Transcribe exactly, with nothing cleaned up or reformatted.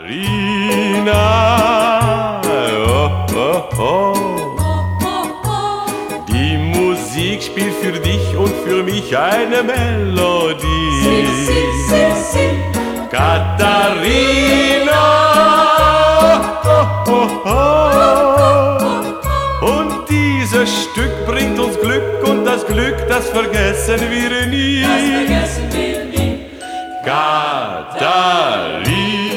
oh, oh, oh. Die Musik spielt für dich und für mich eine Melodie. Si, si, si, si. Katharina, oh, oh, oh. Und dieses Stück bringt uns Glück und das Glück, das vergessen wir nie. Das vergessen wir nie. Katharina.